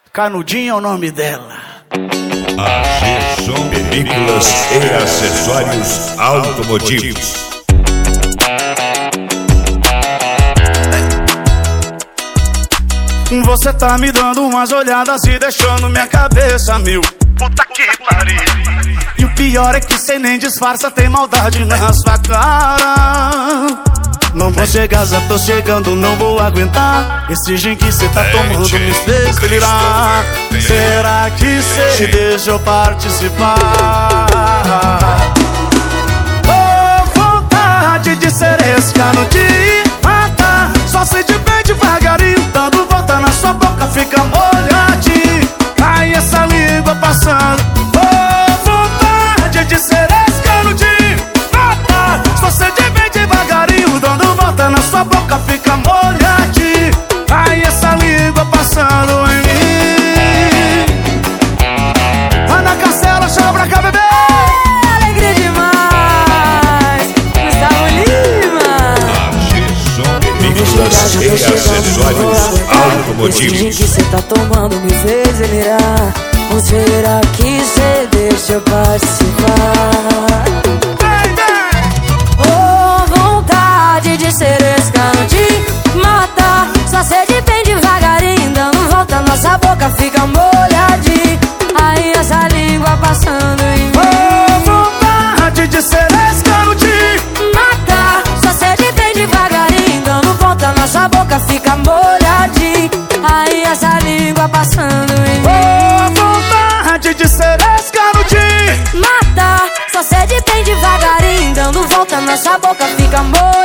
Canudinho é o nome dela. AG Som Veículos e Acessórios Automotivos. Você tá me dando umas olhadas e deixando minha cabeça mil. Puta que pariu. E o pior é que cê nem disfarça, tem maldade na sua cara. Não vou chegar, já tô chegando, não vou aguentar. Esse gin que cê tá tomando me fez delirar. Será que cê deixa eu participar? Oh, vontade de ser esse cano de matar. Só sei de bem devagarinho, dando volta na sua boca, fica molhadinho. Aí essa língua passando. Oh, vontade de ser esse cano de matar. Só sei de bem devagarinho, dando volta na sua boca, fica molhadinho. Aí essa língua passando em mim. Ana Castela, chama pra cá, bebê. Alegria demais, Gustavo Lima. AG Som Veículos e Acessórios Automotivos. Esse gin que cê tá tomando me fez delirar. Ou será que cê deixa eu participar? Oh, vontade de ser esse cano de matar. Só sei de bem devagarinho, dando volta, nossa boca fica molhadinha. Aí essa língua passando em mim. Oh, vontade de ser esse cano de Matar, só sei de bem devagarinho, dando volta, nossa boca fica molhadinha. Aí essa língua passando em mim. Oh, vontade de ser esse cano de Matar, só sei de bem devagarinho, dando volta, nossa boca fica molhadinha.